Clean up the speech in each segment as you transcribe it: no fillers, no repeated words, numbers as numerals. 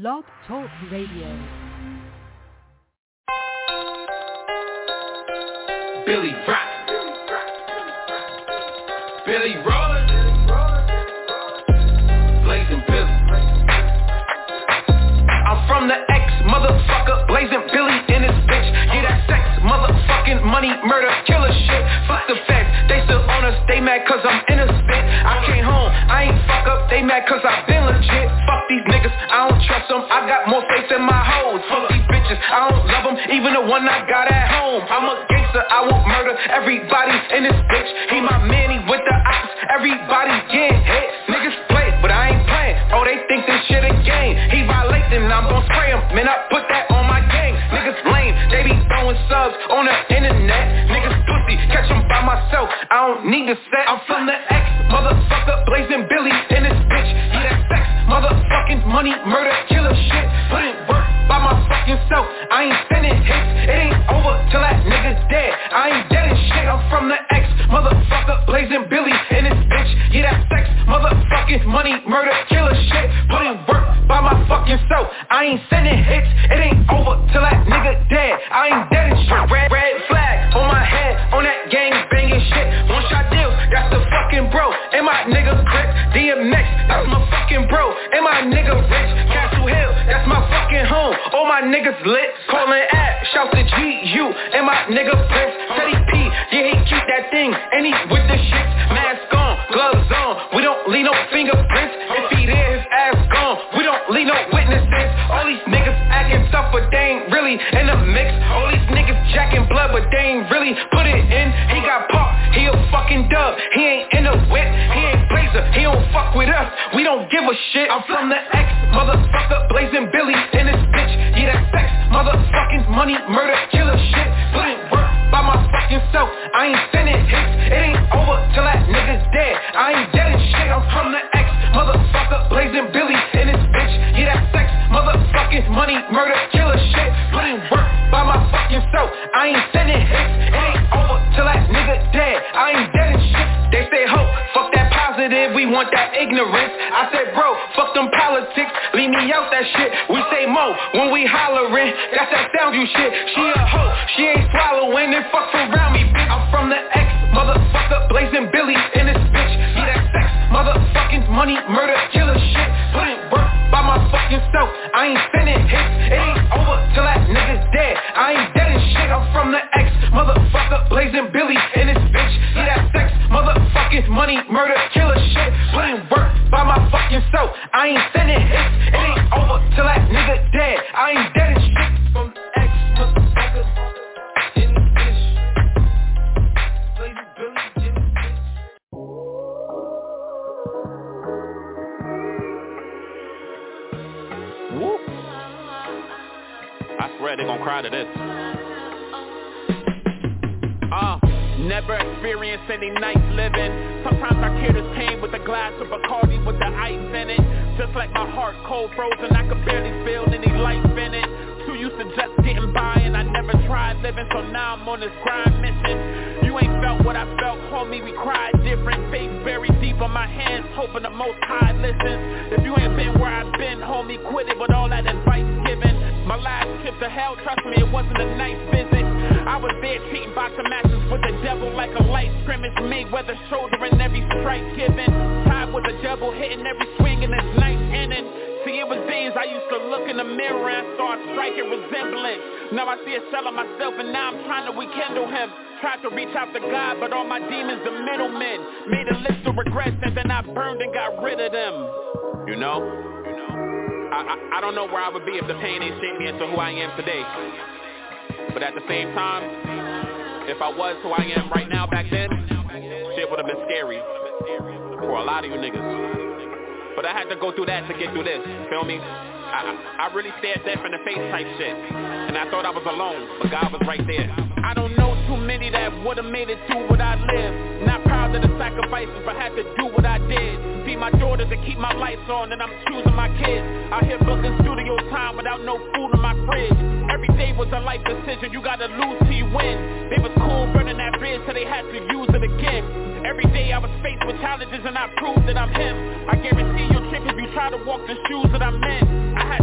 Blog Talk Radio. Billy Rock, Billy Rollin', Blazing Billy. I'm from the X, motherfucker, Blazing Billy in this bitch. Yeah, that sex, motherfucking money, murder, killer shit. Fuck the facts, they still on us, they mad cause I'm innocent. I came home, I ain't fuck up, they mad cause I been legit. Fuck these niggas, I don't trust them, I got more faith in my hoes. Fuck these bitches, I don't love them, even the one I got at home. I'm a gangster, I will murder everybody in this bitch. He my manny with the ops, everybody getting hit. Niggas play, but I ain't playing. Oh, they think this shit a game. He violating, I'm gon' spray him. Man, I put that on my gang. Niggas lame, they be throwing subs on the internet. Niggas pussy, catch them by myself. I don't need a set. I'm from the X, motherfucker, Blazing Billy in this bitch. Yeah, that sex, motherfucking money, murder, killer shit. Put in work by my fucking self. I ain't sending hits. It ain't over till that nigga's dead. I ain't dead and shit. I'm from the X, motherfucker, Blazing Billy in this bitch. Yeah, that sex, motherfucking money, murder, killer shit. Put in work by my fucking self. I ain't sending hits. It ain't over till that nigga dead. I ain't dead and shit. Red flag on my head, on that gang banging shit. One shot deals, that's the fucking bro. And my nigga Crip, DMX, that's my fucking bro. And my nigga Rich, Castle Hill, that's my fucking home. All my niggas lit, callin' at, shout to GU. And my nigga Prince, Teddy P, yeah he keep that thing. And he with the shit, mask on, gloves on. We don't leave no fingerprints. If he there, his ass gone. We don't leave no witnesses. All these niggas acting tough, but they ain't really in the mix. All these niggas jacking blood, but they ain't really put it in. He got popped, he a fucking dub. He ain't in the whip, he ain't blazer. He don't fuck with us, we don't give a shit. I'm from the X, motherfucker, Blazing Billy in this bitch. Yeah, that sex, motherfucking money, murder, killer shit. Put in work by my fucking self. I ain't sending hits. It ain't over till that nigga's dead. I ain't dead and shit. I'm from the X, motherfucker, Blazing Billy in this bitch. Yeah, that sex, motherfucking money, murder, killer shit. Put in work by my fucking self. I ain't sending hits. It ain't over till that nigga dead. I ain't dead and shit. They say ho, fuck that positive, we want that ignorance. I said bro, fuck them politics, leave me out that shit. We say mo when we hollering, that's that sound you shit. She a hoe, she ain't swallowing and fuck around me, bitch. I'm from the X, motherfucker, Blazing Billy in this bitch. Yeah, that sex, motherfucking money, murder, killer shit. Put in work by my fucking self. I ain't sending hits. It ain't over till that nigga's dead. I ain't dead and shit. I'm from the X, motherfucker, Blazing Billy in this bitch. Yeah, that sex, motherfucking money, murder, killer shit. Put in work by my fucking self. I ain't sending hits. It ain't over till that nigga dead. I ain't dead and shit. From the X, motherfucker, in this bitch. Blazing Billy in this bitch. Whoop. I swear they gon' cry to this. Never experienced any nice living. Sometimes I cure this pain with a glass of Bacardi with the ice in it. Just like my heart cold frozen, I could barely feel any life in it. Too used to just getting by and I never tried living, so now I'm on this grind mission. You ain't felt what I felt, homie, we cried different. Face buried deep on my hands, hoping the Most High listens. If you ain't been where I've been, homie, quit it with all that advice given. My last trip to hell, trust me, it wasn't a nice visit. I was there cheating boxing matches with the devil like a light scrimmage. Mayweather shouldering every strike given. Tied with the devil hitting every swing in this ninth inning. See, it was days I used to look in the mirror and start striking resemblance. Now I see a shell of myself and now I'm trying to rekindle him. Tried to reach out to God, but all my demons are middlemen. Made a list of regrets and then I burned and got rid of them. You know? I don't know where I would be if the pain ain't shaped me into who I am today. But at the same time, if I was who I am right now back then, shit would have been scary for a lot of you niggas. But I had to go through that to get through this, feel me? I really stared death in the face type shit. And I thought I was alone, but God was right there. I don't know too many that would've made it through what I lived. Not proud of the sacrifices, but had to do what I did. Feed my daughter to keep my lights on, and I'm choosing my kids. Out here booking studio time without no food in my fridge. Every day was a life decision, you gotta lose till you win. They was cool burning that bridge till they had to use it again. Every day I was faced with challenges and I proved that I'm him. I guarantee you'll trip if you try to walk the shoes that I'm in. I had to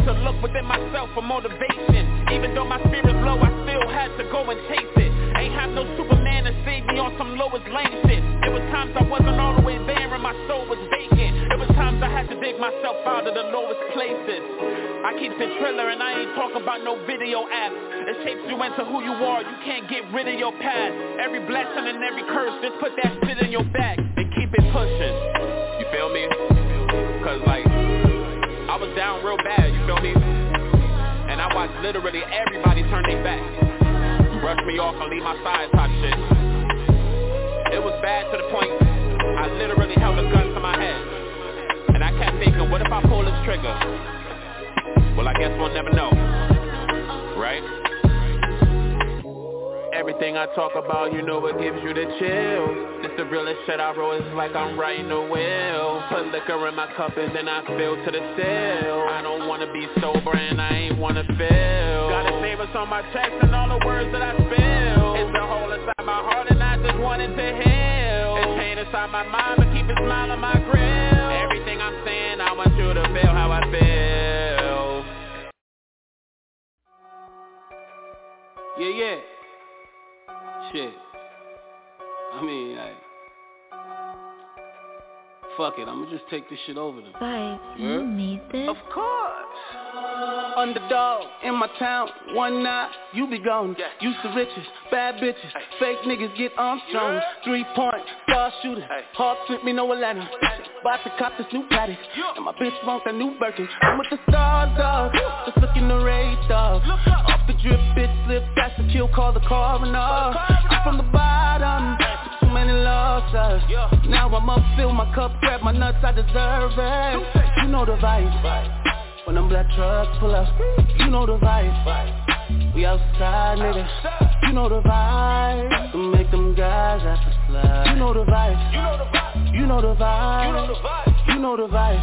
to look within myself for motivation. Even though my spirit's low, I still had to go and chase it. Ain't have no Superman to save me on some Lois Lane shit. There was times I wasn't all the way there and my soul was vacant. There was times I had to dig myself out of the lowest places. I keep it Triller and I ain't talking about no video apps. It shapes you into who you are, you can't get rid of your past. Every blessing and every curse, just put that shit in your back and keep it pushing. You feel me? Cause like, I was down real bad, you feel me? And I watched literally everybody turn their back. Brush me off and leave my side type shit. It was bad to the point I literally held a gun to my head. And I kept thinking, what if I pull this trigger? Well, I guess we'll never know, right? Everything I talk about, you know it gives you the chills. This the realest shit I wrote, it's like I'm writing a will. Put liquor in my cup and then I spill to the still. I don't wanna be sober and I ain't wanna feel. Gotta save us on my chest and all the words that I spill. It's a hole inside my heart and I just wanted to heal. It's pain inside my mind but keep a smile on my grill. Everything I'm saying, I want you to feel how I feel. Yeah. Shit. I mean, fuck it, I'ma just take this shit over them. Vibes, you need this? Of course. Underdog in my town, one night, you be gone. Used to riches, bad bitches, fake niggas get Armstrong. 3-point, star shooter, hard flip me no Atlanta. About to cop this new paddock, and my bitch want that new Birkin. I'm with the stars, dog, just looking the radar. Off the drip, bitch slip, that's the kill, call the coroner. I'm from the bottom, took too many losses. Now I'm up, fill my cup, grab my nuts, I deserve it. You know the vibe. When them black trucks pull up, you know the vibe. We outside, nigga. You know the vibe. To make them guys have to slide. You know the vibe. You know the vibe. You know the vibe. You know the vibe.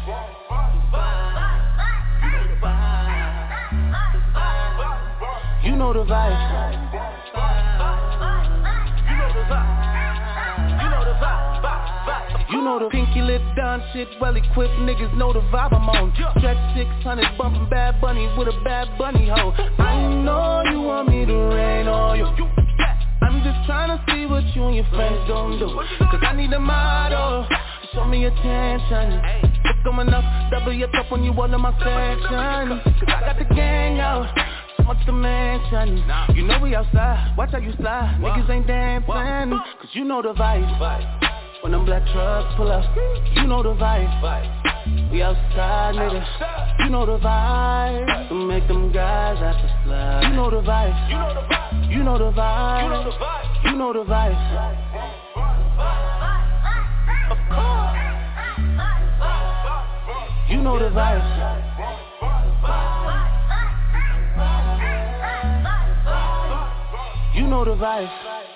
You know the vibe. You know the pinky lip done shit, well equipped niggas know the vibe I'm on. Stretch 600 bumping Bad Bunny with a Bad Bunny hoe. I know you want me to rain on you. I'm just trying to see what you and your friends gon' do. Cause I need a model, show me attention. It's coming up, double your cup when you all in my section. Cause I got the gang out, so much to mention. You know we outside, watch how you slide. Niggas ain't dancing, cause you know the vibe. When them black trucks pull up, you know the vibe. We outside, nigga. You know the vibe. To make them guys have to slide. You know the vibe. You know the vibe. You know the vibe. Of course. You know the vibe. You know the vibe.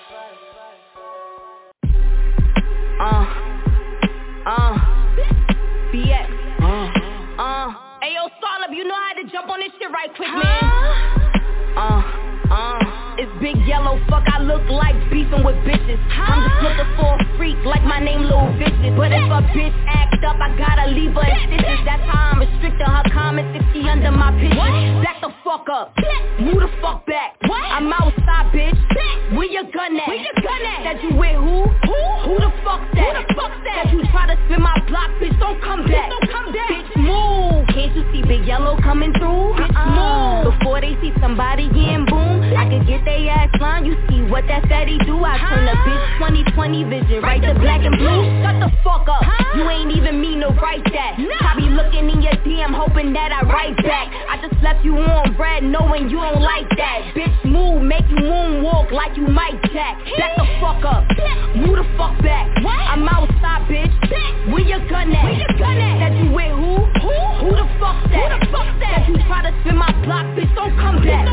BX. Ayo, Startup, you know I had to jump on this shit right quick, man. It's Big Yellow, fuck, I look like beefing with bitches. I'm just looking for a freak like my name Lil Vicious. But if a bitch act up, I gotta leave her in stitches. That's how I'm restricting her comments if she under my pictures. Back the fuck up, move the fuck back. I'm outside, bitch. Where your gun at? Said you with who? Who the fuck that? Said you try to spin my block, bitch, don't come back. Bitch, move. Can't you see Big Yellow coming through? Bitch, move. Before they see somebody getting boom, I could get they ass line, you see what that fatty do? I turn a bitch 20/20 vision right to black and blue. Shut the fuck up, you ain't even mean to write that. Probably looking in your DM hoping that I write back. I just left you on red knowing you don't like that. Bitch move, make you moonwalk like you Mike Jack. Back the fuck up, move the fuck back. I'm outside, bitch. Where your gun at? Said you with who? Who the fuck that? Said you try to spin my block, bitch, don't come back.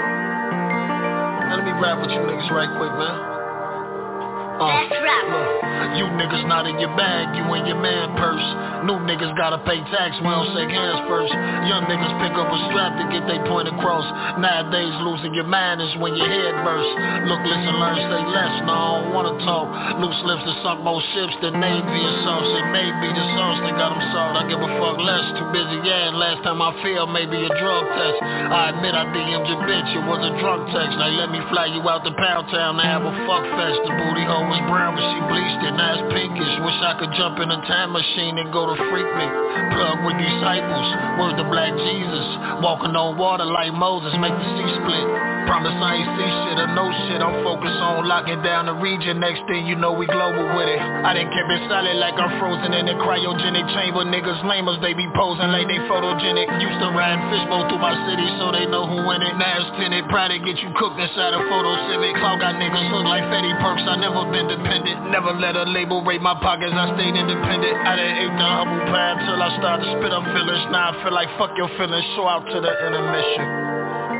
Let me rap with you niggas right quick, man. Let's rap. You niggas not in your bag, you in your man purse. New niggas gotta pay tax, we don't shake hands first. Young niggas pick up a strap to get they point across. Nowadays losing your mind is when your head bursts. Look, listen, learn, say less, no I don't wanna talk. Loose lips to sunk more ships than Navy and sauce. It may be the sauce that got them soft, I give a fuck less. Too busy, yeah, and last time I failed maybe a drug test. I admit I DM'd your bitch, it was a drunk text. Now let me fly you out to Pound Town to have a fuck fest. The booty hole was brown but she bleached it, now it's pinkish. Wish I could jump in a time machine and go to freak me. Plug with disciples, word to Black Jesus. Walking on water like Moses, make the sea split. Promise I ain't see shit or no shit, I'm focused on locking down the region. Next thing you know we global with it. I done kept it solid like I'm frozen in a cryogenic chamber. Niggas lamers, they be posing like they photogenic. Used to ride fishbowl through my city so they know who in it. Now it's tinted, proud to get you cooked inside a photo civic. Cloud got niggas look like Fetty Perks, I never been dependent. Never let a label rape my pockets, I stayed independent. I done ate the humble pie till I started to spit up feelings. Now I feel like fuck your feelings, show out to the intermission.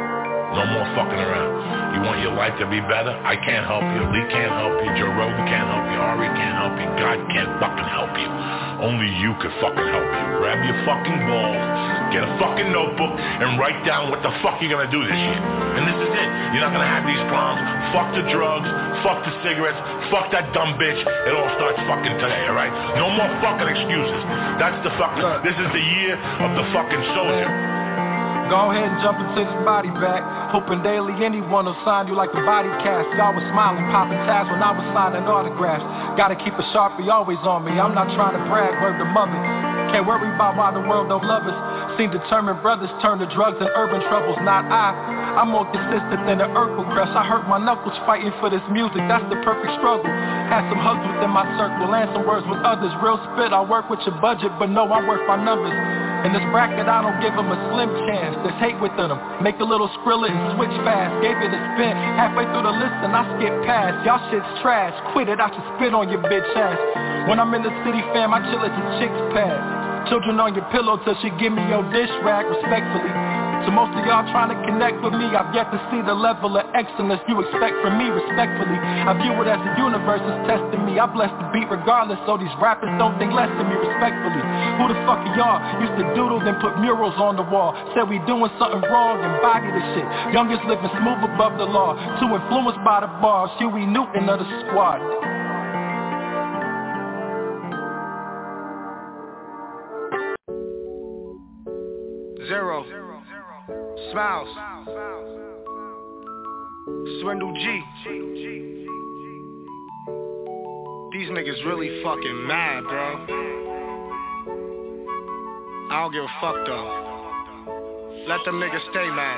No more fucking around. You want your life to be better? I can't help you. Lee can't help you. Joe Rogan can't help you. Ari can't help you. God can't fucking help you. Only you can fucking help you. Grab your fucking balls, get a fucking notebook, and write down what the fuck you're gonna do this year. And this is it. You're not gonna have these problems. Fuck the drugs. Fuck the cigarettes. Fuck that dumb bitch. It all starts fucking today, alright? No more fucking excuses. That's the fucking... This is the year of the fucking soldier. Go ahead and jump into this body bag. Hoping daily anyone will sign you like the body cast. Y'all was smiling, popping tabs when I was signing autographs. Gotta keep a Sharpie always on me. I'm not trying to brag, word to mother. Can't worry about why the world don't love us. Seen determined brothers turn to drugs and urban troubles, not I. I'm more consistent than the earth will crush. I hurt my knuckles fighting for this music, that's the perfect struggle. Had some hugs within my circle and some words with others. Real spit, I work with your budget, but no, I work by numbers. In this bracket, I don't give them a slim chance. There's hate within them. Make a little skrilla and switch fast. Gave it a spin. Halfway through the list and I skip past. Y'all shit's trash. Quit it, I should spit on your bitch ass. When I'm in the city, fam, I chill at the chick's pad. Children on your pillow till she give me your dish rag respectfully. So most of y'all trying to connect with me, I've yet to see the level of excellence you expect from me respectfully. I view it as the universe is testing me. I bless the beat regardless, so these rappers don't think less of me respectfully. Who the fuck are y'all? Used to doodle then put murals on the wall. Said we doing something wrong and body the shit. Youngest living smooth above the law. Too influenced by the bars, Huey Newton of the squad. Zero. Smiles. Swindle G. These niggas really fucking mad, bro. I don't give a fuck though. Let them niggas stay mad.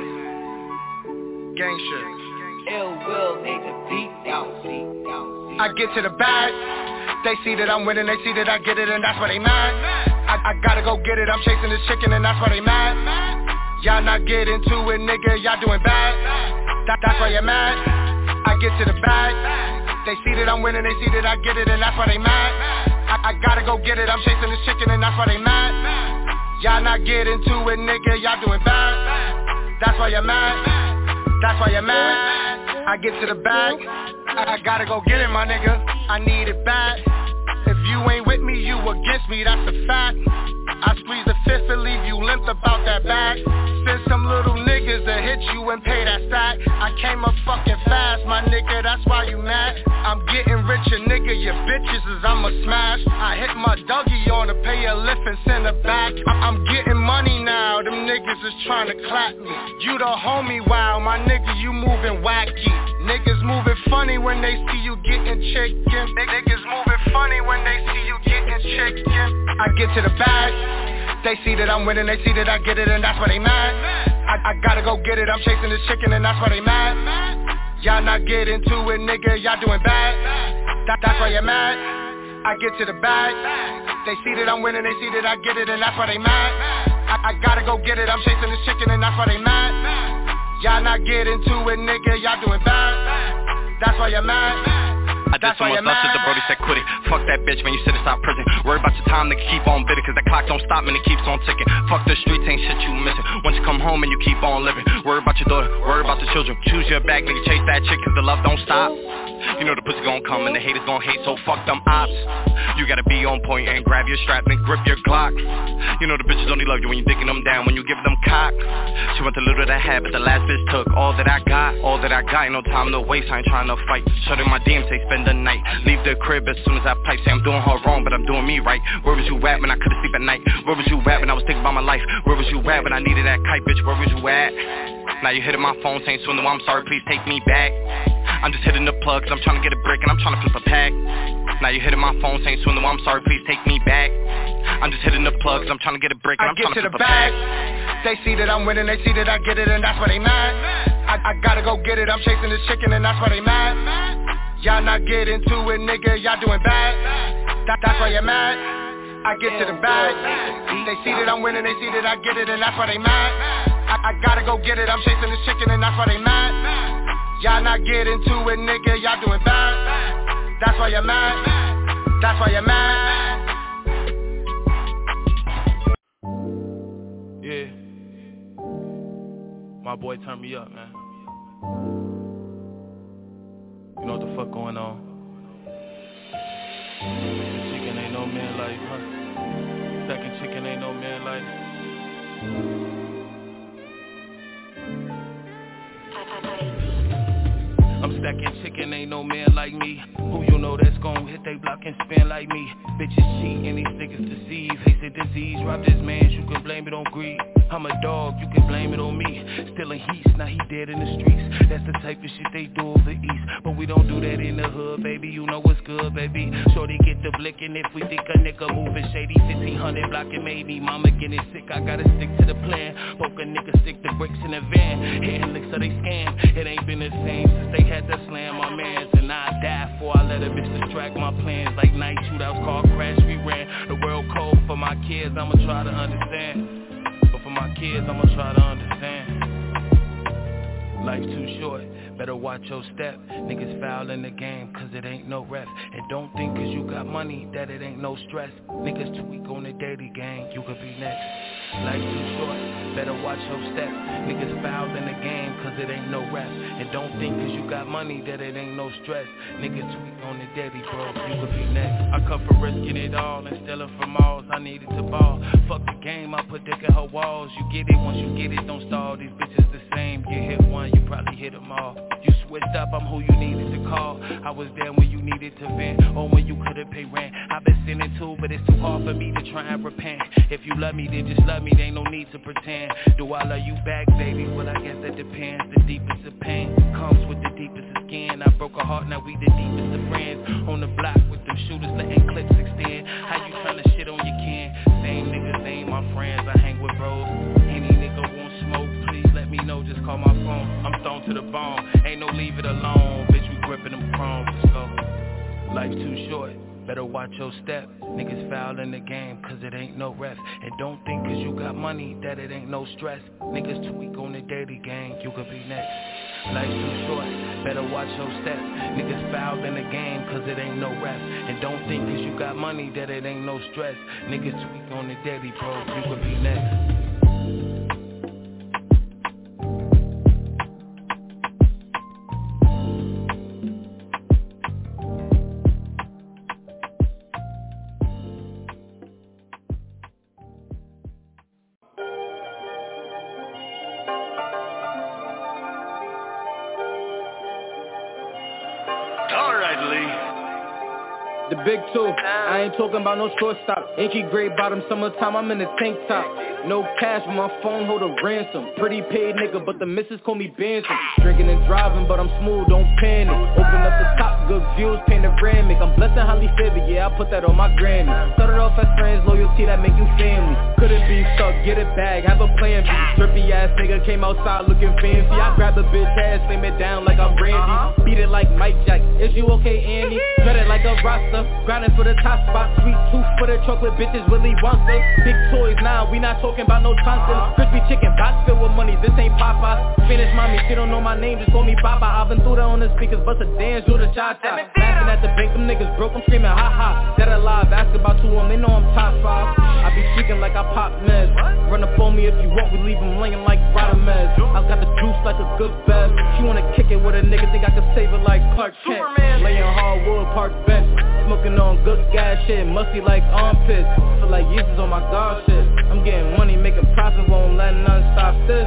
Gang shit. Ill will make the beat down. I get to the bag. They see that I'm winning, they see that I get it, and that's why they mad. I gotta go get it, I'm chasing this chicken, and that's why they mad. Y'all not getting to it, nigga, y'all doing bad. That's why you're mad. I get to the bag. They see that I'm winning, they see that I get it, and that's why they mad. I gotta go get it, I'm chasing this chicken, and that's why they mad. Y'all not getting to it, nigga, y'all doing bad. That's why you're mad. That's why you're mad. I get to the bag. I gotta go get it, my nigga. I need it bad. If you ain't with me, you against me, that's a fact. I squeeze the fist to leave you limp about that bag. Send some little niggas to hit you and pay that stack. I came up fucking fast, my nigga, that's why you mad. I'm getting richer, nigga, your bitches is I'ma smash. I hit my Dougie on to pay a lift and send her back. I'm getting money now, them niggas is trying to clap me. You the homie, wow, my nigga, you moving wacky. Niggas moving funny when they see you getting chicken. Niggas moving funny when they see you getting chicken. I get to the bag. They see that I'm winning, they see that I get it, and that's why they mad. I gotta go get it, I'm chasing this chicken, and that's why they mad. Y'all not getting to it, nigga, y'all doing bad. That's why you're mad. I get to the bag. They see that I'm winning, they see that I get it, and that's why they mad. I gotta go get it, I'm chasing this chicken, and that's why they mad. Y'all not getting to it, nigga, y'all doing bad. That's why you're mad. I just almost lost it, the Brody said quit it. Fuck that bitch, man, you sit inside prison. Worry about your time, nigga, keep on bidding. Cause that clock don't stop, man, it keeps on ticking. Fuck the streets, ain't shit you missing. Once you come home and you keep on living. Worry about your daughter, worry about the children. Choose your bag, nigga, chase that chick, cause the love don't stop. You know the pussy gon' come and the haters gon' hate, so fuck them ops. You gotta be on point and grab your strap and grip your Glock. You know the bitches only love you when you dicking them down, when you give them cock. She want the little that I had, but the last bitch took all that I got. All that I got, ain't no time to waste, I ain't trying to fight. Shut in my DM, say spend the night. Leave the crib as soon as I pipe. Say I'm doing her wrong, but I'm doing me right. Where was you at when I couldn't sleep at night? Where was you at when I was thinking about my life? Where was you at when I needed that kite, bitch? Where was you at? Now you hitting my phone saying swindle, I'm sorry, please take me back. I'm just hitting the plug, cause I'm trying to get a brick and I'm trying to flip a pack. Now you hitting my phone saying swindle, I'm sorry, please take me back. I'm just hitting the plug, cause I'm trying to get a brick and I'm trying to flip a pack. They see that I'm winning, they see that I get it, and that's why they mad. I gotta go get it, I'm chasing this chicken, and that's why they mad. Y'all not getting to it, nigga, y'all doing bad. That's why you're mad. I get to the bag. They see that I'm winning, they see that I get it, and that's why they mad. I gotta go get it, I'm chasing this chicken, and that's why they mad. Y'all not getting to it, nigga, y'all doing bad. That's why you're mad. That's why you're mad. Yeah. My boy turned me up, man. You know what the fuck going on? Chicken ain't no man like, huh? Second chicken ain't no man like. I'm stacking chicken, ain't no man like me. Who you know that's gon' hit they block and spin like me? Bitches cheat and these niggas deceive. Haste the disease, rob this man, you can blame it on greed. I'm a dog, you can blame it on me. Still in heat, now he dead in the streets. That's the type of shit they do over east. But we don't do that in the hood, baby, you know what's good, baby. Shorty get the blickin' if we think a nigga moving shady. 1500 block and made me, mama getting sick, I gotta stick to the plan. Poke a nigga, stick the bricks in the van. Hitting licks so they scam. It ain't been the same since they had to slam my mans. And I died before I let a bitch distract my plans. Like night shootouts, car crash, we ran. The world cold for my kids, I'ma try to understand. But for my kids, I'ma try to understand. Life's too short, better watch your step. Niggas foul in the game, cause it ain't no ref. And don't think cause you got money, that it ain't no stress. Niggas tweak on the daily gang, you could be next. Life's too short, better watch your step. Niggas foul in the game, cause it ain't no ref. And don't think cause you got money, that it ain't no stress. Niggas tweak on the daily, bro, you could be next. I come for risking it all and stealing from alls. I needed to ball, fuck the game, I put dick in her walls. You get it, once you get it, don't stall. These bitches the same, you hit one, you probably hit them all. You switched up, I'm who you needed to call. I was there when you needed to vent, or when you couldn't pay rent. I've been sinning too, but it's too hard for me to try and repent. If you love me, then just love me, there ain't no need to pretend. Do I love you back, baby? Well, I guess that depends. The deepest of pain comes with the deepest of skin. I broke a heart, now we the deepest of friends. On the block with them shooters, letting clips extend. How you tryna shit on your kin? Same niggas ain't my friends, I hang with bros. Any nigga want smoke, please let me know, just call my phone. I'm stoned to the bone, ain't no leave it alone. Bitch, we gripping them chromes, let's go. Life's too short, better watch your step. Niggas foul in the game, cause it ain't no ref. And don't think cause you got money, that it ain't no stress. Niggas tweak on the daily gang, you could be next. Life's too short, better watch your step. Niggas foul in the game, cause it ain't no ref. And don't think cause you got money, that it ain't no stress. Niggas tweak on the daily, bro, you could be next. The big two, I ain't talking about no shortstop. Inky gray bottom, summertime, I'm in a tank top. No cash, but my phone hold a ransom. Pretty paid nigga, but the missus call me Benson. Drinking and driving, but I'm smooth, don't panic. Open up the top, good views, panoramic. I'm blessed and highly favored, yeah, I put that on my granny. Started off as friends, loyalty that make you family. Couldn't be stuck, get it back, have a plan B. Trippy ass nigga came outside looking fancy. I grabbed the bitch ass, slam it down like I'm Randy. Beat it like Mike Jack, is you okay, Annie? Cut it like a roster. Wonka. Grinding for the top spot, sweet tooth for the chocolate bitches, Willy Wonka. Big toys now, we not talking about no Thompson. Crispy chicken, box filled with money, this ain't Papa. Spanish mommy, she don't know my name, just call me Papa. I've been through that on the speakers, bust a dance, do the cha-cha. Laughing at the bank, them niggas broke, I'm screaming ha-ha. Dead alive, ask about 2 of them, they know I'm top 5. I be speaking like I pop meds. Run up on me if you want, we leave them laying like Rodamez. I got the juice like a good best. She wanna kick it with a nigga, think I can save it like Clark Kent. Laying hardwood, park bench. Smoking on good gas shit, musty like armpits. Feel like Yeezus on my God shit. I'm getting money, making profit, won't let none stop this.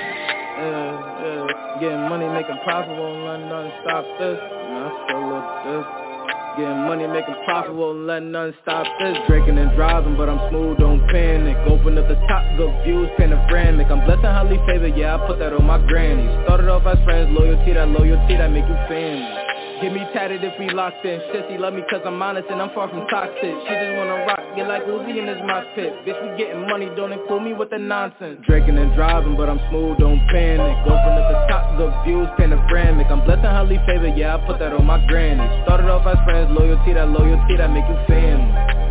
Getting money, making profit, won't let none stop this. And I still look this. Getting money, making profit, won't let none stop this. Drinking and driving, but I'm smooth, don't panic. Open up the top, good views, panoramic. I'm blessed and highly favored, yeah, I put that on my granny. Started off as friends, loyalty that make you family. Get me tatted if we locked in. Sissy love me cause I'm honest and I'm far from toxic. She just wanna rock, get like Uzi in this mosh pit. Bitch, we getting money, don't include me with the nonsense. Drinking and driving, but I'm smooth, don't panic. Open up the top, good views, panoramic. I'm blessed and highly favored, yeah, I put that on my granny. Started off as friends, loyalty that make you family.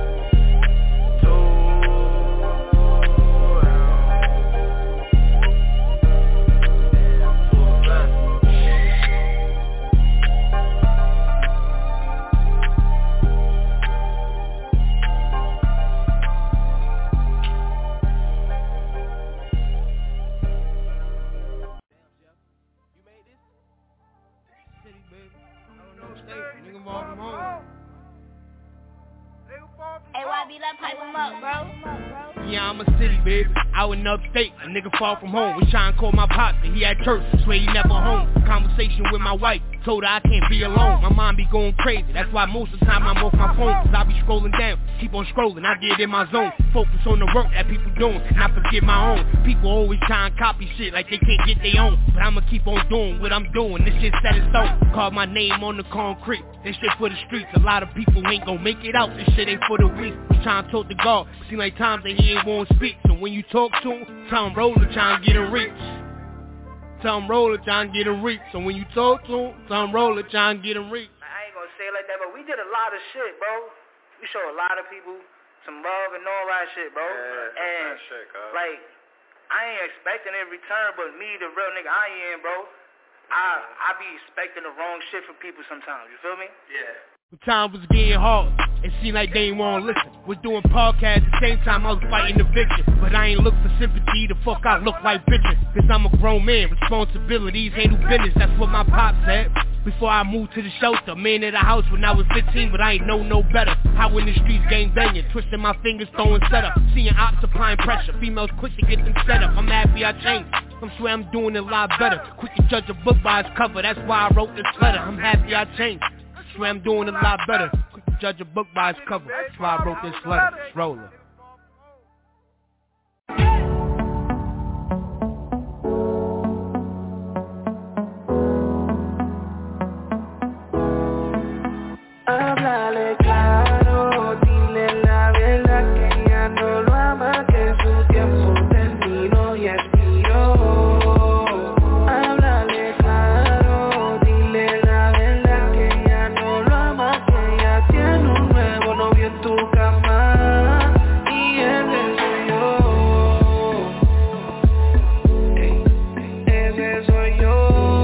Yeah, I'm a city, baby. Out in upstate, a nigga far from home. Was trying to call my pops, and he at church, swear he never home. Conversation with my wife, told her I can't be alone. My mind be going crazy, that's why most of the time I'm off my phone. Cause I be scrolling down, keep on scrolling, I get in my zone. Focus on the work that people doing, and I forget my own. People always try and copy shit like they can't get their own. But I'ma keep on doing what I'm doing, this shit set in stone. Carve my name on the concrete, this shit for the streets. A lot of people ain't gon' make it out, this shit ain't for the weak. I'm trying to talk to God, seem like times that he ain't won't speak. So when you talk to him, tell him roll it, try and get a reach. Tell him roll it, try and get a reach. So when you talk to him, tell him roll it, try and get a reach. I ain't gonna say it like that, but we did a lot of shit, bro. We showed a lot of people some love and all that shit, bro. Yeah, and that shit, like, I ain't expecting it in return, but me, the real nigga I am, bro, I be expecting the wrong shit from people sometimes, you feel me? Yeah. The time was getting hard, it seemed like they ain't wanna listen. Was doing podcasts at the same time I was fighting eviction. But I ain't look for sympathy, the fuck I look like bitches. Cause I'm a grown man, responsibilities ain't no business, that's what my pop said. Before I moved to the shelter, man in the house when I was 15, but I ain't know no better. How in the streets gang banging, twisting my fingers, throwing setup. Seeing ops applying pressure, females quick to get them set up. I'm happy I changed, I swear I'm doing it a lot better. Quick to judge a book by its cover, that's why I wrote this letter. I'm happy I changed, I swear I'm doing it a lot better. Quick to judge a book by its cover, that's why I wrote this letter. Roller. Háblale claro, dile la verdad que ya no lo ama, que su tiempo terminó y expiró. Háblale claro, dile la verdad que ya no lo ama, que ya tiene un nuevo novio en tu cama y ese soy yo. Ese soy yo.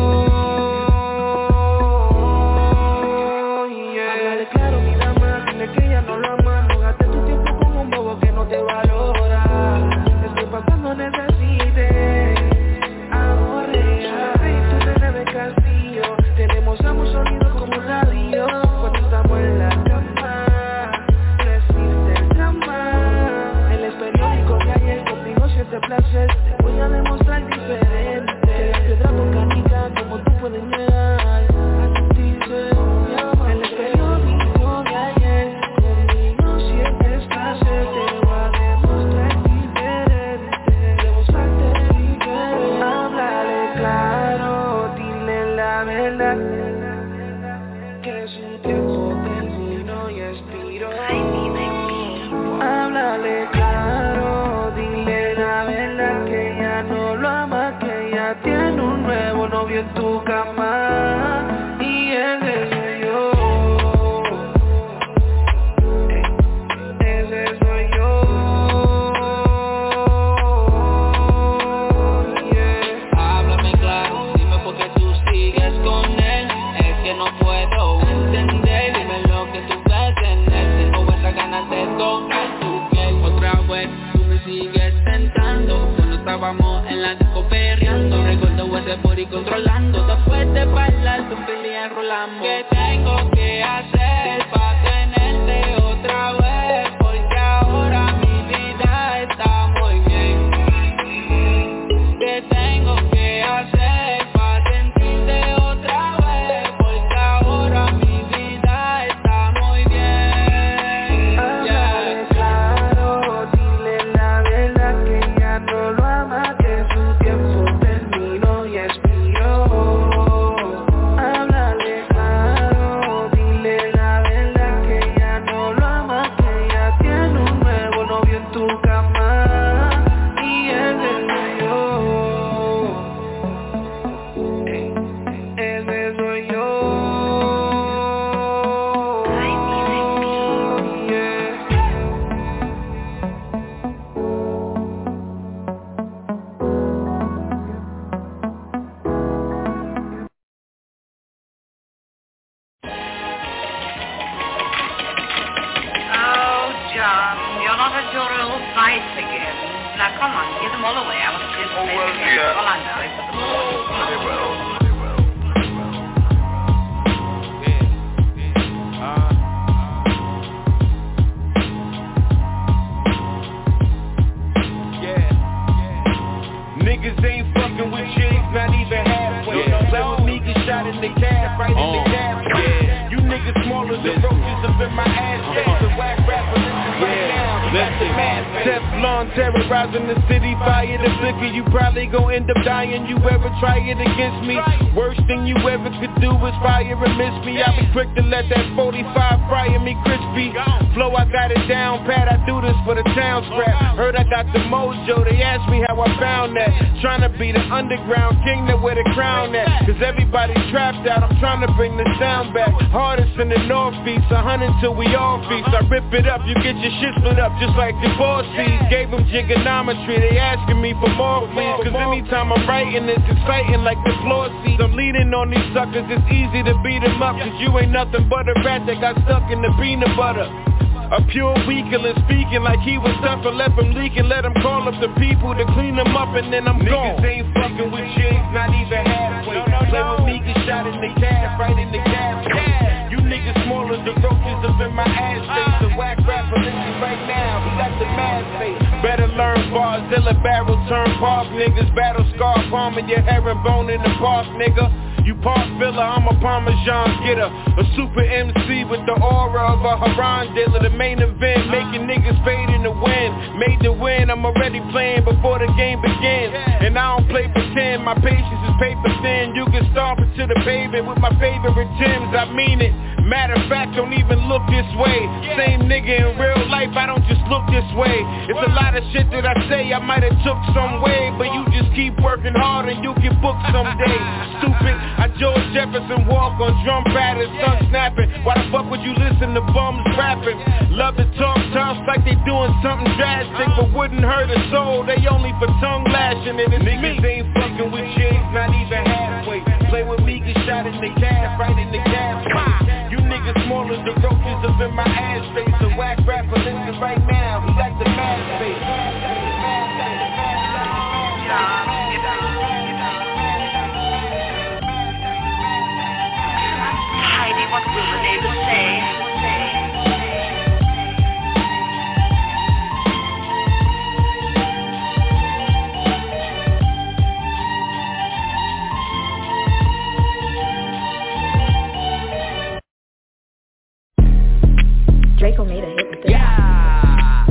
Cuando necesite amor real, tú te debes castillo. Tenemos ambos sonidos como radio. Cuando estamos en la cama, no existe el drama. En el periódico de ayer contigo siente placer. Te voy a demostrar diferente. Que la piedra volcánica como tú puedes negar. Sentirse en el periódico de ayer conmigo sientes placer. Te voy a demostrar. Claro, dile la verdad que su tiempo terminó y expiró. Háblale claro, dile la verdad que ya no lo ama, que ya tiene un nuevo novio en tu cama y ese soy yo. You're not at your old price again. Now come on, give them all away. I want to see them again. All I'm sorry for the ball. Niggas ain't fucking with chicks, not even halfway. Play with me, get shot in the calf, right in the calf. You niggas smaller than roaches up in my ass. The whack rapper, listen right now. Teflon terrorizing the city, fire the flicker. You probably gon' end up dying. You ever try it against me? Worst thing you ever could do is fire and miss me. I be quick to let that 45 fry me crispy. Flow, I got it down pat. I do this for the town scrap. Heard I got the mojo. They asked me how I found that. Tryna be the underground king that wear the crown at. Cause everybody's trapped out, I'm tryna bring the sound back. Hardest in the northeast, 100 till we all feast. I rip it up, you get your shit split up just like the boss sees. Gave them trigonometry, they asking me for more please. Cause anytime I'm writing it's exciting like the floor seats. I'm leaning on these suckers, it's easy to beat them up. Cause you ain't nothing but a rat that got stuck in the peanut butter. A pure weakling speaking like he was tough and left him leaking. Let him call up the people to clean him up and then I'm gone. Niggas ain't fucking with chicks, not even halfway. Play with me, get shot in the calf, right in the calf. You niggas smaller than roaches up in my ass face. The whack rapper, listen right now, he got the mad face. Better learn Barzilla, barrel turn park niggas. Battle scar, palming your herringbone in the park, nigga. You park filler, I'm a Parmesan getter. A super MC with the aura of a Haran dealer. The main event, making niggas fade in the wind. Made to win, I'm already playing before the game begins. And I don't play pretend, my patience is paper thin. You can stomp it to the pavement with my favorite Timbs, I mean it. Matter of fact, don't even look this way. Same nigga in real life, I don't just look this way. It's a lot of shit that I say I might have took some way, but you just keep working hard and you get booked someday. Stupid, I George Jefferson walk on drum pattern, sun snapping. Why the fuck would you listen to bums rapping? Love to talk tough like they doing something drastic, but wouldn't hurt a soul. They only for tongue lashing and it's niggas ain't fucking with chicks, not even halfway. Play with me, get shot in the calf, right in the calf. You niggas smaller than roaches up in my ass face. The whack rapper, listen right now, he got the mad face. Heidi, what will the neighbors say? Draco made a hit with this. Yeah.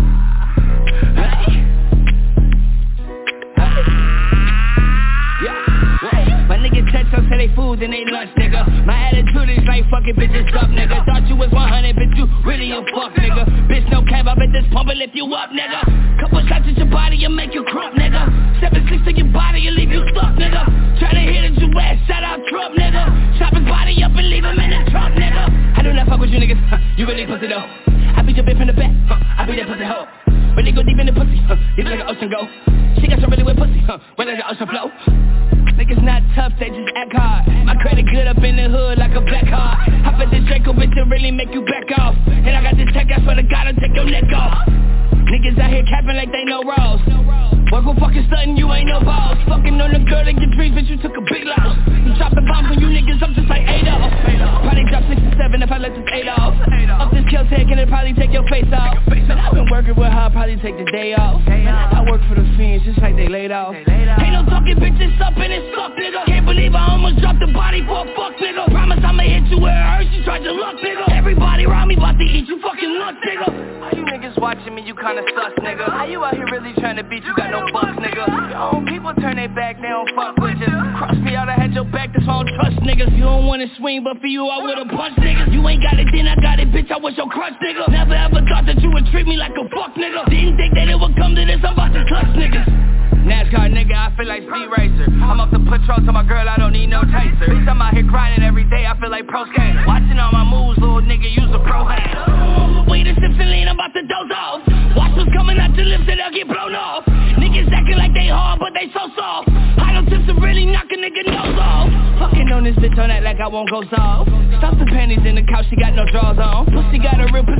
My niggas text us to they food and they lunch, nigga. My attitude is like fucking bitches up, nigga. Thought you was 100, bitch, you really a fuck, nigga. Bitch, no cab, I bet this pump will lift you up, nigga. Couple shots at your body and make you crump, nigga. 7-6 to your body and leave you stuck, nigga. Try to hit at your ass, shout out Trump, nigga. Chop his body up and leave him in the trunk, nigga. I do not fuck with you niggas, you really pussy though. I beat your bitch from the back, I beat that pussy hoe. When they go deep in the pussy, deep like an ocean go. She got some really wet pussy, where does the ocean flow? Niggas not tough, they just act hard. My credit good up in the hood like a black card. Hop at this Draco, bitch, to really make you back off. And I got this tech, I swear to God, I'll take your neck off. Niggas out here capping like they know Ross. Work with fucking stuntin', you ain't no balls. Fucking on the girl in your dreams, bitch, you took a big loss. You dropping bombs on you niggas, I'm just like Adolf. Probably drop 6 to 7 if I let this 8 off. Up this kill tech and it'll probably take your face off. Man, I've been working with her, I'll probably take the day off. I work for the fiends, just like they laid off. Ain't no talking bitches up in this suck, nigga. Can't believe I almost dropped the body for a fuck, nigga. Promise I'ma hit you where it hurts, you tried to luck, nigga. Everybody around me about to eat you fucking luck, nigga. How you niggas watching me, you kinda sus, nigga. How you out here really trying to beat, you got no bucks, nigga. Your own people turn their back, they don't fuck with you. Cross me out, I had your back, that's why I don't trust niggas. You don't wanna swing, but for you I would've punched niggas. You ain't got it, then I got it, bitch, I was your crutch, nigga. Never ever thought that you would treat me like a fuck, nigga. Didn't think that it would come to this, I'm about to clutch niggas. NASCAR nigga, I feel like Speed Racer. I'm off the patrol to my girl, I don't need no chaser. Bitch, I'm out here grinding every day, I feel like pro skater. Watching all my moves, little nigga, use a pro hater. Wait a sips and lean, I'm about to doze off. Watch what's coming out your lips and they'll get blown off. Niggas acting like they hard, but they so soft. I don't tips to really knock a nigga nose off. Fucking on this bitch on that like I won't go soft. Stuff the panties in the couch, she got no drawers on. Pussy got a real pistol grip, she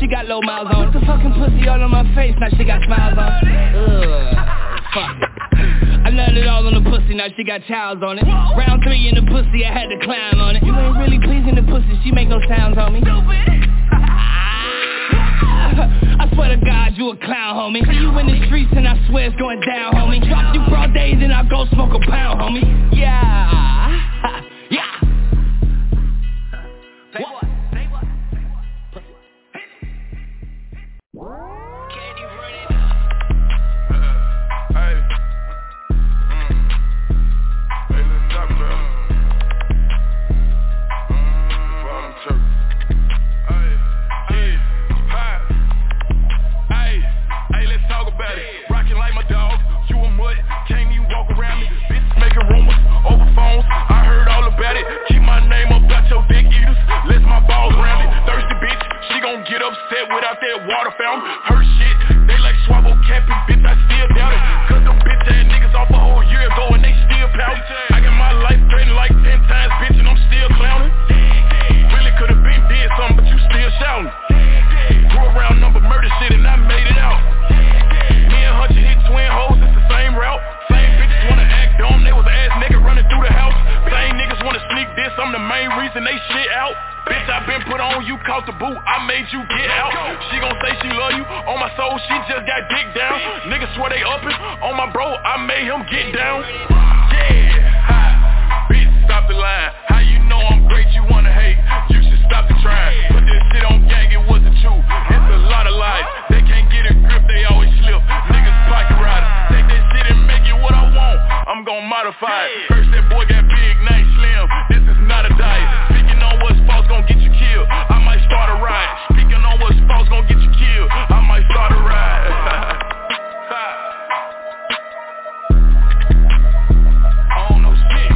she got low miles on. The fucking pussy all on my face, now she got smiles on. Fuck. I nutted all on the pussy, now she got childs on it. Round 3 in the pussy, I had to climb on it. You ain't really pleasing the pussy, she make no sounds, homie. I swear to God, you a clown, homie. See you in the streets and I swear it's going down, homie. Drop you broad days and I'll go smoke a pound, homie. Yeah. Yeah. Say what? Say what? Candy running. Hey. Hey, let's talk about it. Bottom church. Hey, let's talk about it. Rockin' like my dog, you a mutt, can't even walk around me. Bitches making rumors over phones, I heard all about it. Keep my name up, got your dick eaters, let my balls round it. Thirsty bitch, she gon' get upset without that water fountain. Her shit, they like Swabbo capping, bitch, I still doubt it. Cause them bitch ass niggas off a whole year ago and they still pouting. I got my life threatened like 10 times, bitch, and I'm still clowning. Really could've been dead something, but you still shouting. Grew around number murder shit and I made it out. Me and Hunter hit twin hoes, it's the same route. Same bitches wanna act dumb, they was ass nigga running through the house. Same niggas wanna sneak this, I'm the main reason they shit out. Bitch, I been put on, you caught the boot, I made you get out. She gon' say she love you, on my soul, she just got dick down. Niggas swear they uppin', on my bro, I made him get down. Yeah, ha, bitch, stop the line. How you know I'm great, you wanna hate, you should stop the trying. Put this shit on gang, it wasn't true, it's a lot of lies. They can't get a grip, they always slip. Niggas pocket riders, take that shit and make it what I want, I'm gon' modify it. First that boy got big, now he slim, this is not a diet. Speaking on what's false gon' get you killed, I might start a riot. Speaking on what's false gon' get you killed, I might start a riot. I don't know shit.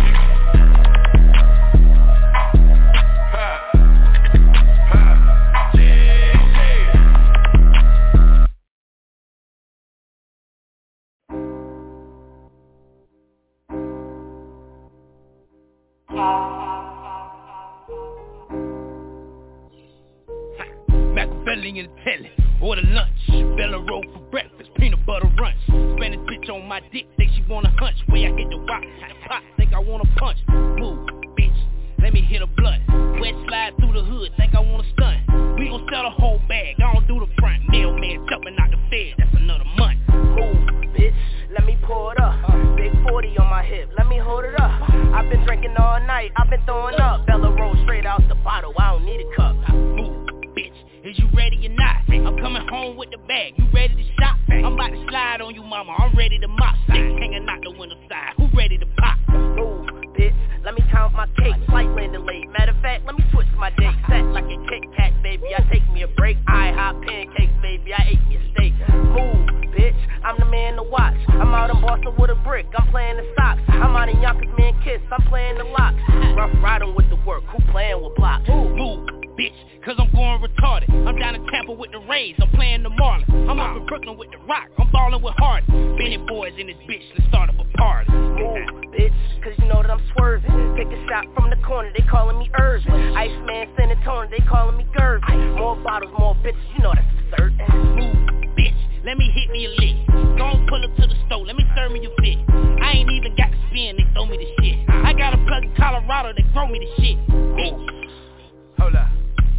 Machiavelli in the telly, order lunch, Bella roll for breakfast, peanut butter runch. Spanish bitch on my dick, think she wanna hunch. Way I hit the rock, pop, think I wanna punch. Move, bitch, let me hit a blunt. Wet slide through the hood, think I wanna stunt. We gon' sell the whole bag, I don't do the front. Mailman jumping out the fed, that's another month. Move, bitch, let me pour it up. Big 40 on my hip, let me hold it up. I've been drinking all night, I've been throwing up. Bella roll straight out the bottle, I don't need a cup. Move, bitch, is you ready or not? I'm coming home with the bag, you ready to shop? I'm about to slide on you, mama, I'm ready to mop. Stick hanging out the window side, who ready to pop? Move, bitch, let me count my cake. Flight landing late, matter of fact, let me switch my date. Set like a Kit Kat, baby, I take me a break. I hop pancakes, baby, I ate me a steak. Move, bitch, I'm the man to watch. I'm out in Boston with a brick, I'm playing the socks. I'm out in Yonkers, man, Kiss, I'm playing the locks. Rough riding with the work, who playing with blocks? Move, bitch, cause I'm going retarded. I'm down in Tampa with the Rays, I'm playing the Marlins. I'm up in Brooklyn with the Rock, I'm ballin' with Harden. Benny boys in this bitch, let's start up a party. Move, bitch, cause you know that I'm swerving. Take a shot from the corner, they calling me Irvin. Iceman, San Antonio, they calling me Gervin. More bottles, more bitches, you know that's for certain. Move, bitch, let me hit me a lick. Gon' pull up to the store, let me serve me a fit. I ain't even got to spin, they throw me the shit. I got a plug in Colorado, they throw me the shit. Bitch. Hold up.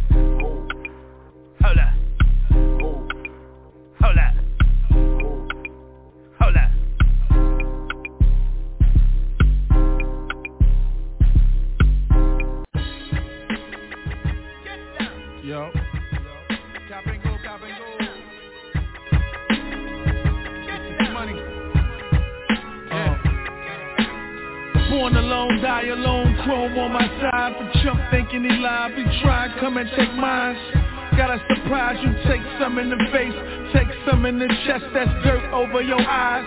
Hold up. Hold up. Hold up. Yo. Cap and go, cap and go. Money. Born alone, die alone, chrome on my side. For chump thinking he live, he tried, come and take mine. Gotta surprise you, take some in the face, take some in the chest, that's dirt over your eyes.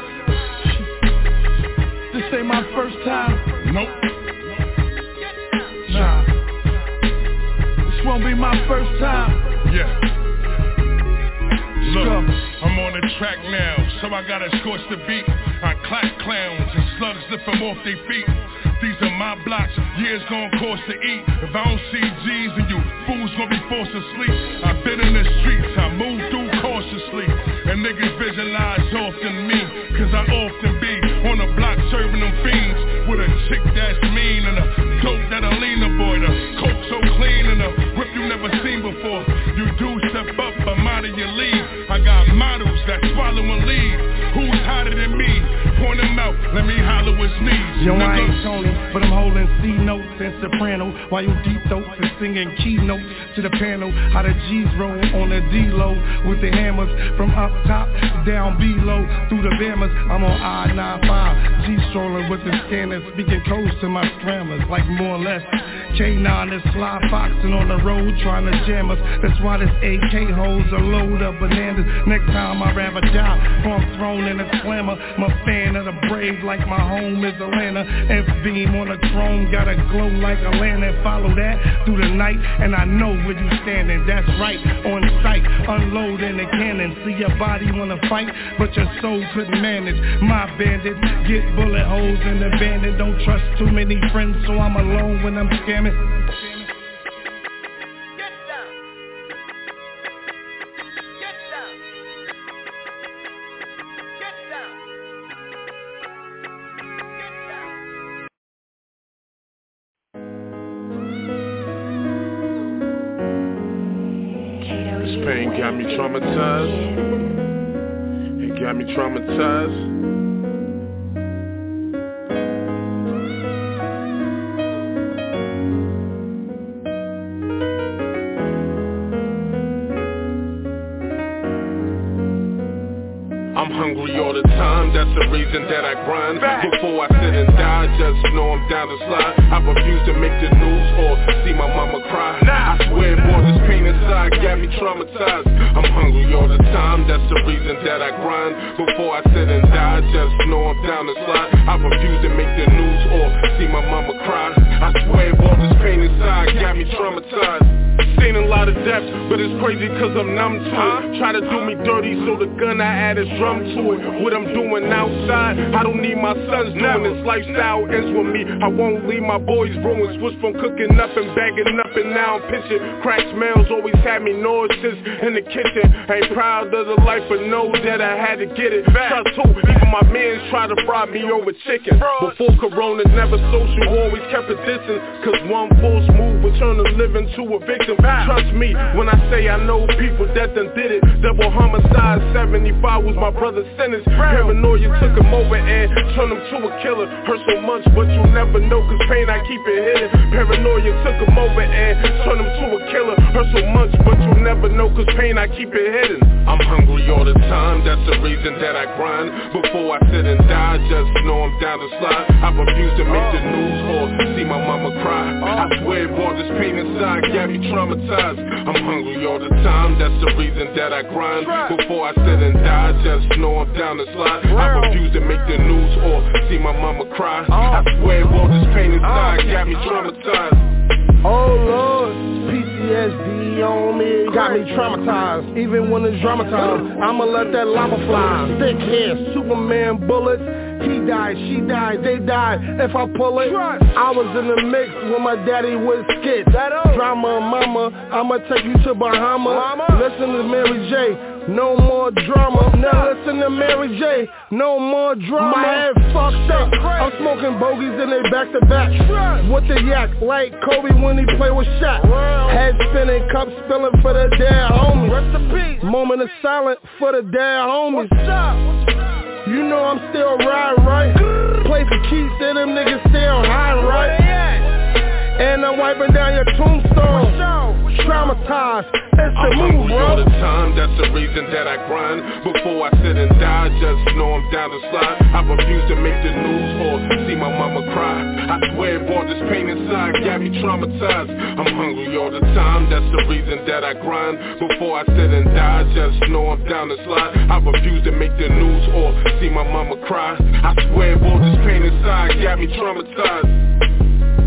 This ain't my first time. Nope. Nah. This won't be my first time. Yeah. Look, I'm on the track now, so I gotta scorch the beat. I clap clowns and slugs lift them off their feet. These are my blocks, years gon' cost to eat. If I don't see G's, then you fools gon' be forced to sleep. I've been in the streets, I I often be on the block serving them fiends with a chick that's mean and a dope that'll lean the boy. The coke so clean and a whip you never seen before. You do step up, but mind you leave. I got models that swallow and leave. Who's hotter than me? Point them out, let me holler with sneeze. Yo, I ain't Tony, but I'm holding C notes and soprano while you deep throats and singing keynotes to the panel. How the G's roll on the D-low with the hammers from up top down below through the Bammers. I'm on I-95, G strolling with the scanners, speaking codes to my scramblers like more or less. K9 is Sly Foxing on the road trying to jam us. That's why this AK holds a load of bananas. Next time I'd rather die from thrown in a slammer. I'm a fan of the brave like my home is Atlanta. F-beam on the chrome, gotta glow like a lantern. Follow that through the night and I know where you standing. That's right, on sight, unloading the cannon. See your body wanna fight, but your soul couldn't manage. My bandits get bullet holes in the bandit. Don't trust too many friends, so I'm alone when I'm scamming. This pain got me traumatized. It got me traumatized. I'm hungry all the time, that's the reason that I grind. Before I sit and die, just know I'm down to slide. I refuse to make the news or see my mama cry. I swear, boy, this pain inside got me traumatized. I'm hungry all the time, that's the reason that I grind. Before I sit and die, just know I'm down to slide. I refuse to make the news or see my mama cry. I swear, boy, this pain inside got me traumatized. Seen a lot of deaths, but it's crazy cause I'm numb to it. Try to do me dirty, so the gun I add is drum to it. What I'm doing outside, I don't need my sons doing this. Lifestyle ends with me, I won't leave my boys ruined. Switch from cooking up and bagging up, and now I'm pitching. Crack smells always had me nauseous in the kitchen. Ain't proud of the life, but know that I had to get it. Trust who, even my mans try to fry me over chicken. Before Corona, never social, always kept a distance. Cause one false move would turn a living to a victim. Trust me when I say I know people that done did it. Double homicide, 75 was my brother's sentence. Paranoia took him over and turned him to a killer. Hurt so much but you never know cause pain I keep it hidden. Paranoia took him over and turned him to a killer. Hurt so much but you never know cause pain I keep it hidden. I'm hungry all the time, that's the reason that I grind. Before I sit and die, just know I'm down to slide. I refuse to make the news or see my mama cry. I swear boy this pain inside got me traumatized. I'm hungry all the time, that's the reason that I grind. Before I sit and die, just know I'm down to slide. I refuse to make the news or see my mama cry. I swear all this pain inside got me traumatized. Oh Lord, PTSD on me, got me traumatized. Even when it's dramatized, I'ma let that lava fly. Thick hair, Superman bullets. He died, she died, they died. If I pull it, I was in the mix when my daddy was skit. Drama, mama, I'ma take you to Bahamas. Listen to Mary J. No more drama. Now listen to Mary J. No more drama. My head fucked up. I'm smoking bogeys and they back to back. With the yak like Kobe when he play with Shaq. Head spinning, cup spilling for the dead homies. Moment of silence for the dead homies. You know I'm still riding right. Play for keeps and them niggas still hiding right. And I'm wiping down your tombstone. Traumatized, it's the move, bro. All the time, that's the reason that I grind. Before I sit and die, just know I'm down to slide. I refuse to make the news or see my mama cry. I swear, boy, this pain inside got me traumatized. I'm hungry all the time, that's the reason that I grind. Before I sit and die, just know I'm down to slide. I refuse to make the news or see my mama cry. I swear, boy, this pain inside got me traumatized.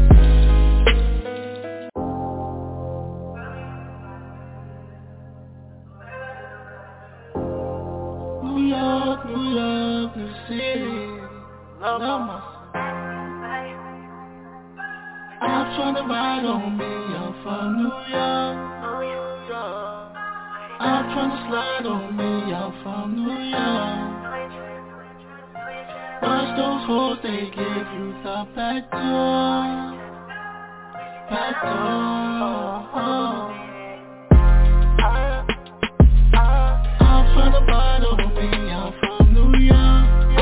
New York, New City. Love my I'm trying to ride on me, I'm from New York. I'm trying to slide on me, I'm from New York. those hoes, they give you the back door. Back door. I'm from the bottom, I'm from New York.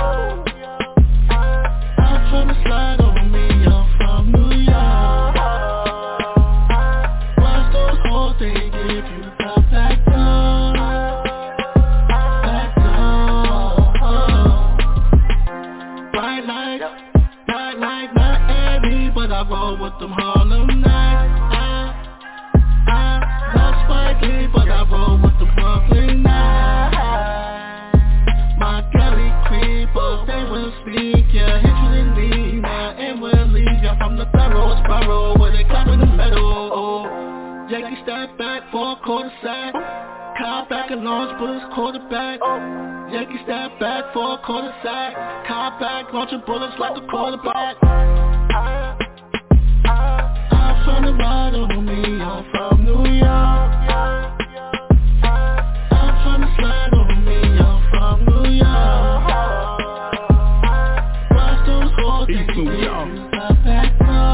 I'm from the slide on me, I'm from New York. Watch those hoes, they give you the back door. Back door. Bright light, not Abby, but I roll with them Harlem Nights. Not Spike Lee, but I roll with the Brooklyn Nights. My galley creepers, they will speak, yeah, hit you in Lima, and we'll leave ya from the barrels, where they clap in the metal. Yankee step back for a quarter sack, cop back and launch bullets quarterback. Yankee step back for a quarter sack, cop back, launching bullets like a quarterback. I'm from the bottom, I'm from New York. I'm from the slide on me, I'm from New York. Watch those hoes, they give you the back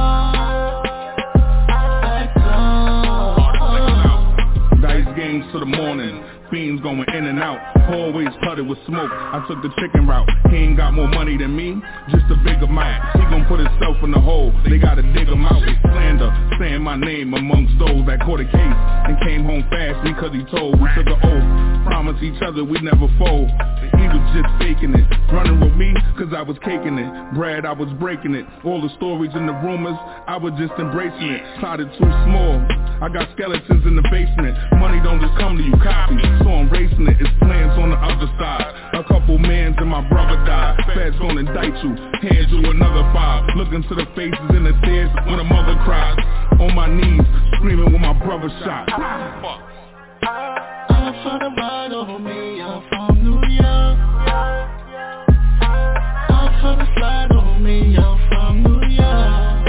door. Dice games to the morning, fiends going in and out, always flooded with smoke. I took the chicken route, he ain't got more money than me, just a bigger mouth. He gon' put himself in the hole, they gotta dig him out. They slander, saying my name amongst those that caught a case and came home fast because he told. We took an oath, promised each other we never fold. He was just faking it, running with me cause I was caking it. Brad, I was breaking it, all the stories and the rumors, I was just embracing it. Plotted too small, I got skeletons in the basement. Money don't just come to you, copy. So I'm racing it, it's plans on the other side. A couple mans and my brother died. Feds gon' indict you, hand you another 5. Look into the faces in the tears when a mother cries. On my knees, screaming when my brother shot. I'm from the bottom, I'm from New York. I'm from the slide on me, I'm from New York.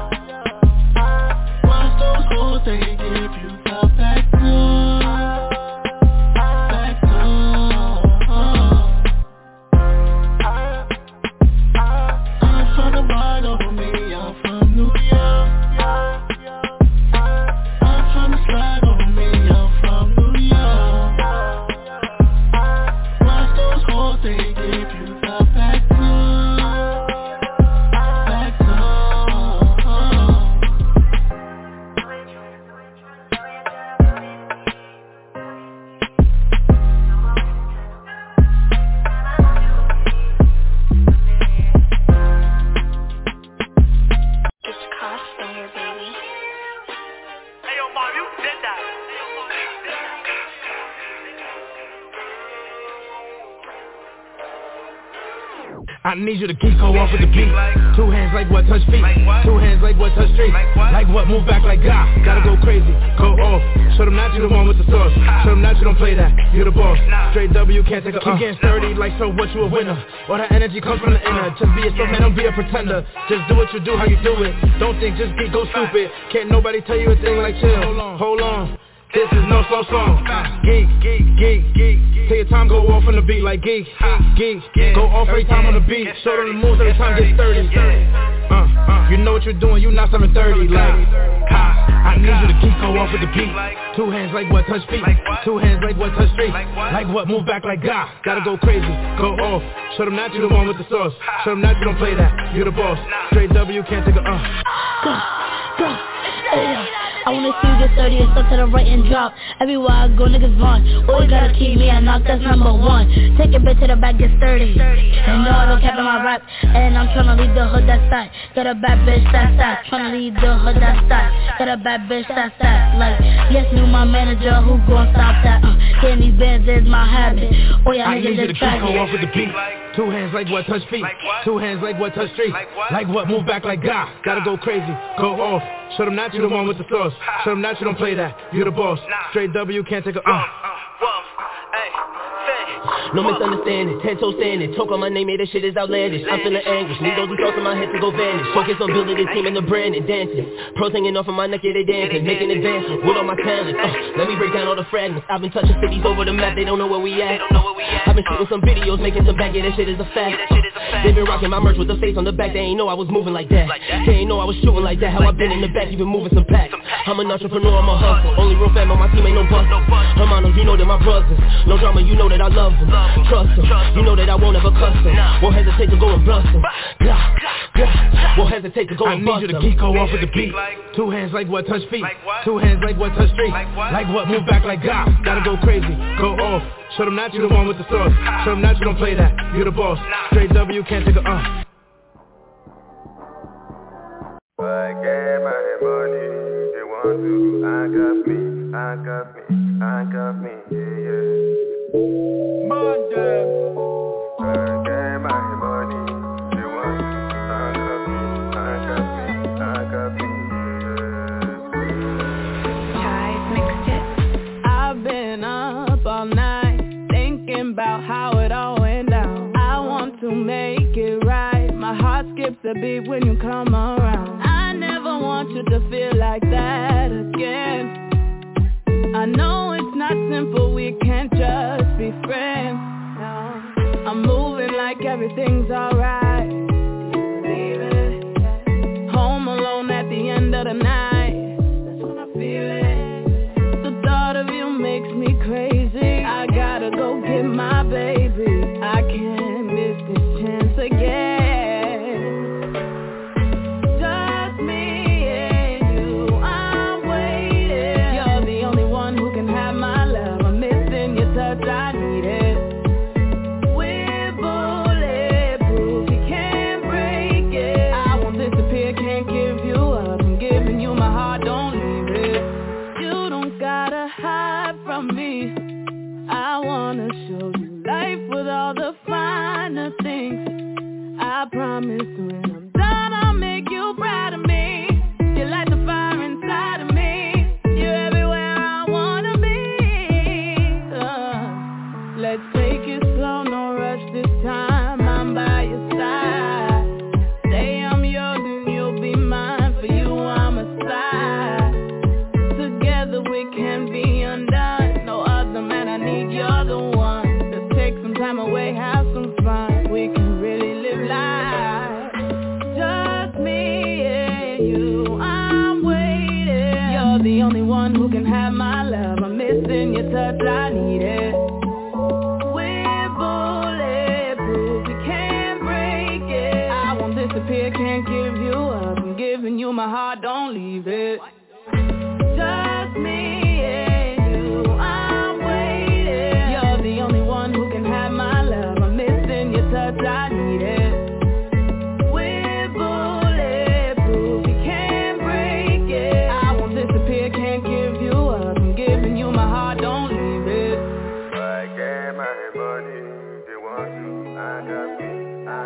Watch those hoes, they give you the back door. Back door. I'm from the bottom, I'm from New York. I'm from the slide on me, I'm from New York. Watch those hoes, they give you the back door. Back door. It's Crossfinger, baby. Hey, yo, Mom, you did that. I need you to keep go off with the beat. 2 hands like what touch feet. 2 hands like what touch street. Like what move back like God. Gotta go crazy, go off. Show them not you the one with the sauce. Show them not you don't play that, you the boss. Straight W, can't take a keep getting sturdy like so what you a winner. All that energy comes from the inner. Just be yourself, man, don't be a pretender. Just do what you do, how you do it. Don't think, just be, go stupid. Can't nobody tell you a thing like chill. Hold on. This is no slow song. Geek. Take your time, go off on the beat like geek. Go off every time on the beat. Show them the moves every time get sturdy. You know what you're doing, you not 730 like. I need you to keep go off with the beat. 2 hands like what touch feet. 2 hands like what touch street. Like what move back like God. Gotta go crazy, go off. Show them not you the one with the sauce. Show them not you don't play that, you the boss. Straight W, can't take a Go. I wanna see you get 30 and stuff to the right and drop. Everywhere I go, niggas run. Always gotta keep me a knock, that's number 1. Take a bit to the back, get sturdy. And no, I don't cap in my rap. And I'm tryna leave the hood, that's that. Got a bad bitch, that's that. Tryna leave the hood, that's that. Got a bad bitch, that's that. Like, yes, you my manager, who gon' stop that? Getting these bands is my habit. Oh yeah, I need you to niggas keep go off with the beat. 2 hands like what touch feet. 2 hands like what touch street. Like what move back like God. Gotta go crazy, go off. Show them not you the one with the sauce. Show them not you don't play that, you the boss. Straight W, can't take a No misunderstanding, 10 toes standing. Talk on my name, yeah, that shit is outlandish. I'm feeling anguish, need those thoughts in my head to go vanish. Focus on building this team and the brand and dancing. Pros hanging off of my neck, yeah, they dancing. Making advancements with all my talent. Let me break down all the fragments. I've been touching cities over the map, they don't know where we at. I've been shooting some videos, making some back, yeah, that shit is a fact. They been rocking my merch with the face on the back, they ain't know I was moving like that. They ain't know I was shooting like that, how I been in the back, even moving some packs. I'm an entrepreneur, I'm a hustle. Only real fam on my team, ain't no bust. Hermanos, you know that my brothers. No drama, you know that I love them. Trust them, you know that I won't ever cuss them. Won't hesitate to go and blast them. Won't hesitate to go and bust them. I need you to geek off with the beat. 2 hands like what touch feet. 2 hands like what touch street. Like what move back like God. Gotta go crazy, go off. Show them that you the one with the sauce. Show them that you don't play that, you the boss. Straight W, can't take a I get my money, they want to handcuff me, yeah. Monday. I get my money, they want to handcuff me, yeah. I've been up all night, thinking about how it all went down. I want to make it right, my heart skips a beat when you come around. I never want you to feel like that again. I know it's not simple, we can't just be friends. No. I'm moving like everything's alright. Home alone at the end of the night, that's when I feel it. The thought of you makes me crazy. I gotta go get my baby, I can't miss this chance again. I need it. We're bulletproof, you can't break it. I won't disappear, can't give you up. I'm giving you my heart, don't leave it. You don't gotta hide from me. I wanna show you life with all the finer things. I promise when I'm done, I'll make you proud of me. You light the fire inside of me. You're everywhere I wanna be. Let's take it slow, no rush this time. I'm by your side. Say I'm yours and you'll be mine. For you I'm a slide. Together we can be undone. No other man, I need, you're the one. Let's take some time away, have some fun. We can really live life. Just me and you, I'm waiting. You're the only one who can have my love. I'm missing your touch, I need it. Disappear, can't give you up. I'm giving you my heart, don't leave it. Just me and you, I'm waiting. You're the only one who can have my love. I'm missing your touch, I need it. We're bulletproof, you can't break it. I won't disappear, can't give you up. I'm giving you my heart, don't leave it. I get my money, they want to handcuff me.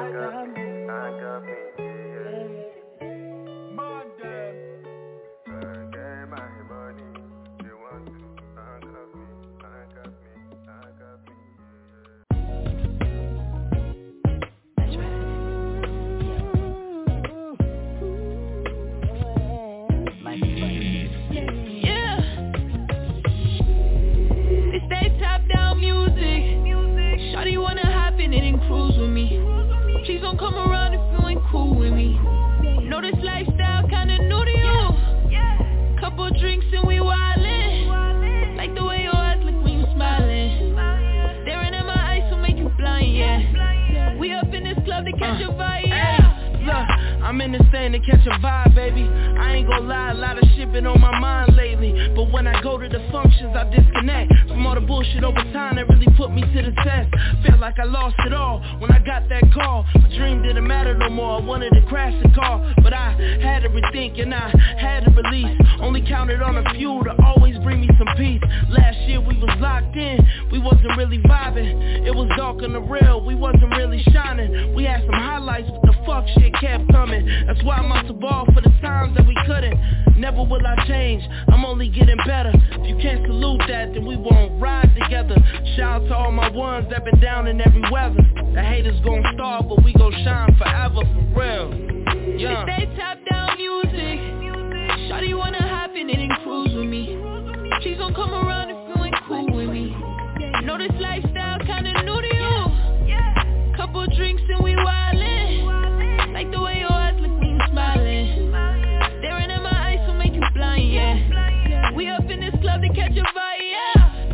Shawty wanna hop in it and cruise with me. Please don't come around if you ain't cool with me. Know this lifestyle kinda new to you. Couple drinks and we wildin'. Like the way your eyes look when you smiling. Staring at my eyes will make you blind, yeah. We up in this club to catch a vibe, yeah. Look, I'm in this thing to catch a vibe, baby. I ain't gon' lie, a lot of shit been on my mind lately. But when I go to the functions, I disconnect from all the bullshit over time that really put me to the test. Felt like I lost it all when I got that call. My dream didn't matter no more, I wanted to crash the car. But I had to rethink and I had to release. Only counted on a few to always bring me some peace. Last year we was locked in, we wasn't really vibing. It was dark on the real, we wasn't really shining. We had some highlights, but the fuck shit kept coming. That's why I must have balled for the times that we couldn't. Never will I change, I'm only getting better. If you can't salute that, then we won't ride together. Shout out to all my ones that been down in every weather. The haters gon' starve, but we gon' shine forever, for real. Yeah. It's that top down music. Shawty wanna hop in it and cruise with me. Please don't come around if you ain't cool with me. Know this lifestyle kinda new to you. Couple drinks and we wildin'. Like the way your eyes look when you smiling. Staring at my eyes will make you blind, yeah. We up in this club to catch a vibe, yeah.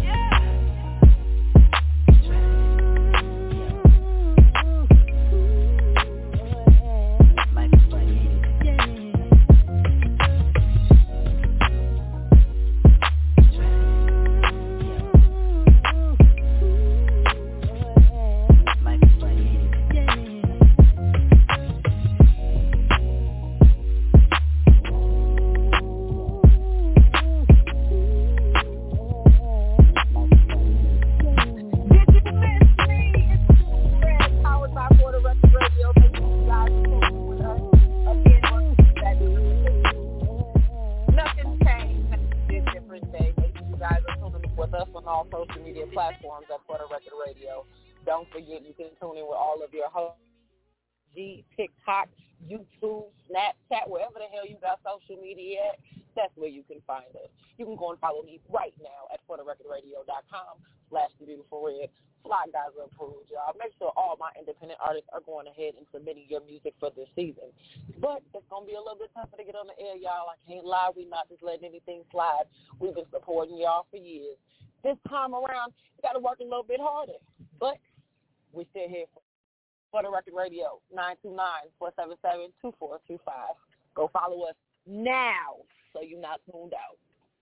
Platforms at Porter Record Radio. Don't forget you can tune in with all of your hosts, TikTok, YouTube, Snapchat, wherever the hell you got social media at, that's where you can find us. You can go and follow me right now at PorterRecordRadio.com/TheBeautifulRed. Fly Guys are approved, y'all. Make sure all my independent artists are going ahead and submitting your music for this season. But it's going to be a little bit tougher to get on the air, y'all. I can't lie. We're not just letting anything slide. We've been supporting y'all for years. This time around, you got to work a little bit harder. But we're still here for the Record Radio, 929-477-2425. Go follow us now so you're not tuned out.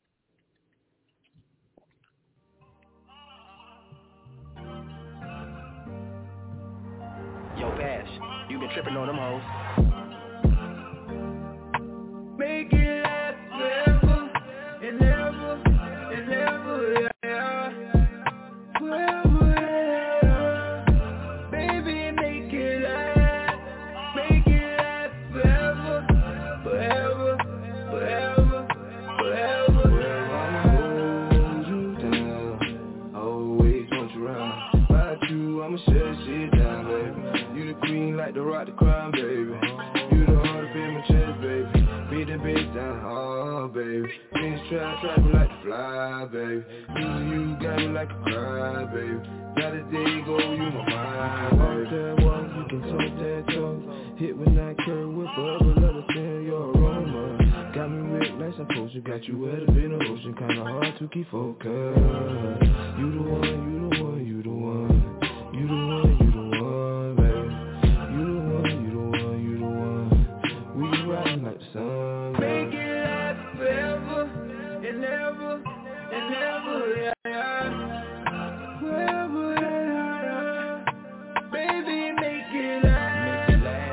Yo, Bash, you been tripping on them hoes. Make it last forever and ever and ever, yeah. Forever, yeah. Baby, make it last forever, forever, forever, forever. Well, I'ma hold you down, always want you around. About you, I'ma shut shit down, baby. You the queen like the rock, the crown, baby. You the heart up in my chest, baby. Beat the bitch down hard, baby. Things trap me like to fly, baby. You got me like a cry, baby. Not a day go, you my mind, baby. Walk that walk, you can talk that talk. Hit when I curve, whip up, but let us feel your aroma. Got me ripped like some potion, got you wet up in the ocean. Kinda hard to keep focused. You the one, you the one, you the one. You the one, you the one, baby. You the one, you the one, you the one. We riding like the sun. Make it last forever and ever and ever, yeah. Forever, yeah. Baby, make it last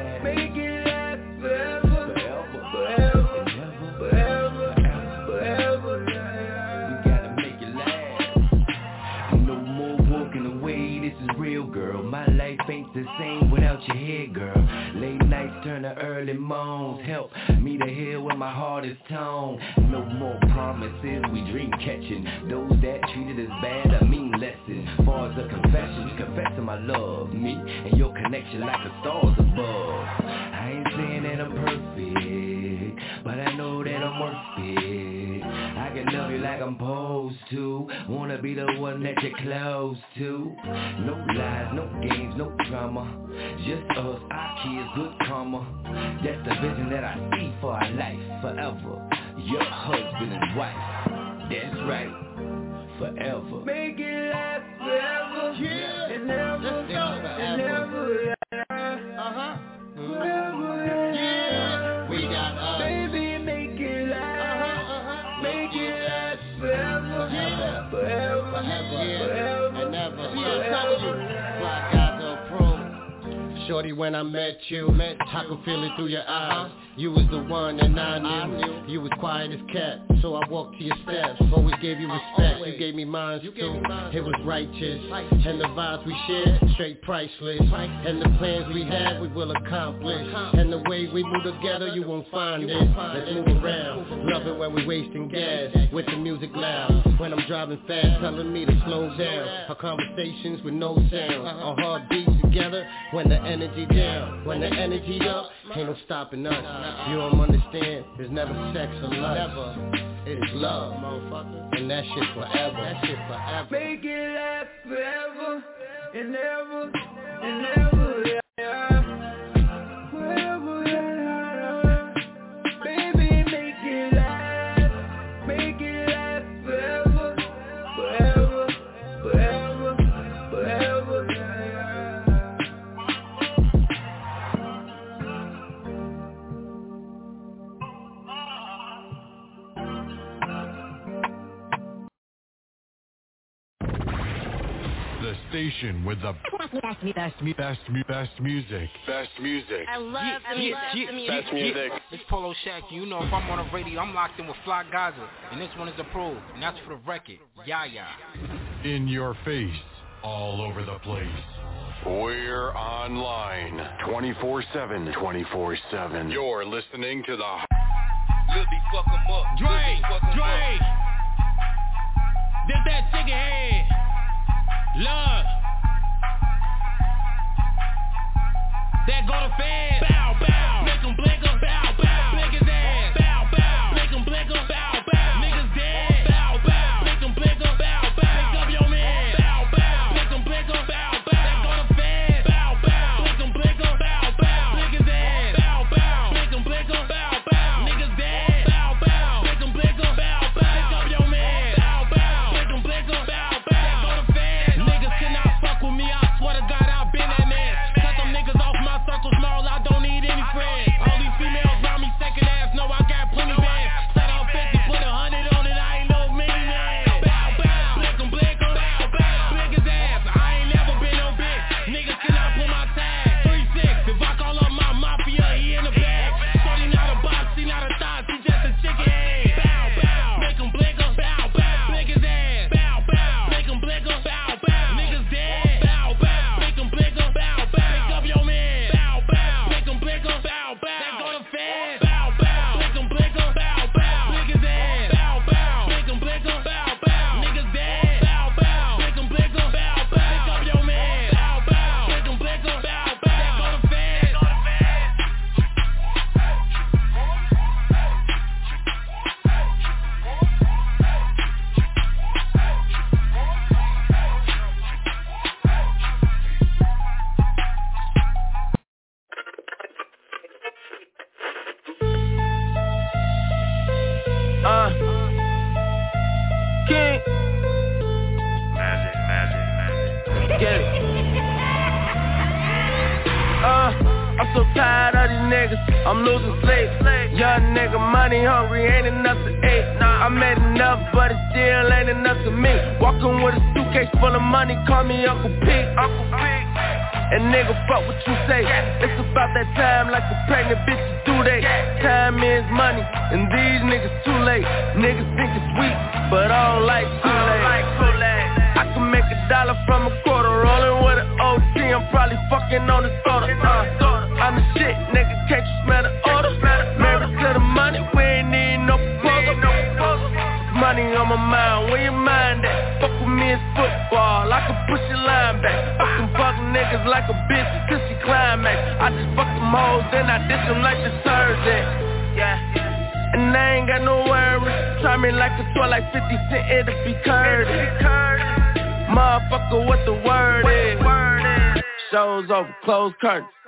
forever, forever, forever, forever, yeah. We gotta make it last. No more walking away, this is real, girl. My life ain't the same without your here, girl. Late nights turn to early moans. Help me to hear when my heart is torn. No more promises, we dream catching. Those that treated us bad, I mean lesson. Far as a confession, confess to my love. Me and your connection like the stars above. I ain't saying that I'm perfect, but I know that I'm worth it. I can love you like I'm supposed to. Wanna be the one that you're close to. No lies, no games, no drama. Just us, our kids, good karma. That's the vision that I see for our life forever. Your husband and wife. That's right. Forever. Make it last forever, yeah. And ever, and ever, yeah. Forever, yeah. We got us. Baby, make it last. Make it last forever, yeah. Forever, forever, and ever. Forever. Black guys are approved. Shorty, when I met you, I could feel it through your eyes. You was the one and I knew. You was quiet as cat, so I walked to your steps. Always gave you respect, you gave me mine too. It was righteous, and the vibes we shared, straight priceless. And the plans we had, we will accomplish. And the way we move together, you won't find it. Let's move around, love it when we wasting gas, with the music loud. When I'm driving fast, telling me to slow down. Our conversations with no sound, our heartbeats together. When the energy down, when the energy up, ain't no stopping us. You don't understand, there's never sex or love. It is love, motherfucker, and that shit forever. That shit forever. Make it last forever and ever and ever, yeah. Forever, yeah. Baby, make it last forever, forever, forever, forever, yeah. The station with the best music. Best music. I love the music. Best music. It's Polo Shack. You know, if I'm on the radio, I'm locked in with Fly Gaza. And this one is approved. And that's for the record. Yeah. In your face, all over the place. We're online 24/7. 24/7. You're listening to the Lil B fuck 'em up. Drake. This that chicken head. Love. That go to fed. Bow, bow. Make 'em blink up. Bow, bow. Blink his ass. Bow, bow. Make 'em blink up. Bow, bow. Niggas dead. Bow, bow. Make 'em blink up. Bow, bow. Pick up your man. Bow, bow. Make 'em blink up. Bow, bow. That go to fed. Bow, bow. Make 'em blink up. Bow, bow. Blink his ass. Bow, bow. Make 'em blink up. Bow, bow. Niggas dead. Bow, bow. Make 'em blink up. Bow, bow. Pick up your man. Bow, bow. Make 'em blink up. Bow, bow. That go to fed. Niggas cannot fuck with me. I swear to God, I've been that man. Cut them niggas off my circle small. I don't need any friends. All these females round me second ass. No, I got plenty bands. Set off 50, put 100 on it. I ain't no mini man. Bow, bow. Blink 'em, blink 'em. Bow, bow. Blink his ass. I ain't never been no bitch. Niggas cannot pull my tag. 3-6. If I call up my mafia, he in the bag. Shorty not a box, she not a thought. She just a chicken head. Bow, bow. Make 'em blink 'em. Bow, bow. Blink his ass. Bow, bow. Make 'em blink 'em. Bow, bow. Niggas dead. Bow, bow. Make 'em blink 'em. Bow, bow. Pick up your man. Bow, bow. Make 'em blink 'em. Bow, bow. That go to fed. Bow, bow. Blink 'em, blink 'em. Bow, bow. Blink his ass. Bow, bow. Make 'em blink 'em. Bow, bow. Niggas dead. Bow, bow. Blink 'em, blink 'em. Bow, bow. Pick up your man. Bow, bow. Blink 'em, blink 'em. Bow, bow. That go to fed. King. Get it. I'm so tired of these niggas, I'm losing sleep. Young nigga, money hungry, ain't enough to eat. I made enough, but it still ain't enough to me. Walking with a suitcase full of money, call me Uncle Pete. And nigga, fuck what you say. It's about that time like the pregnant bitches do they. Time is money, and these niggas too late. Niggas think it's sweet, but I don't like Kool-Aid. I can make $1 from a quarter, rolling with an OG. I'm probably fucking on the soda. I'm the shit, nigga, can't you smell the odor? Married to the money, we ain't need no proposal. Money on my mind, where your mind at? Fuck with me, it's football, I can push your line back. Fucking fuck niggas like a bitch till she climax. I just fuck them hoes, then I dish them like the surgeon. Yeah. And I ain't got no worries. Try me like a toy, like 50 Cent, it'll be courteous. Motherfucker, what the word is? Show's over, close curtains.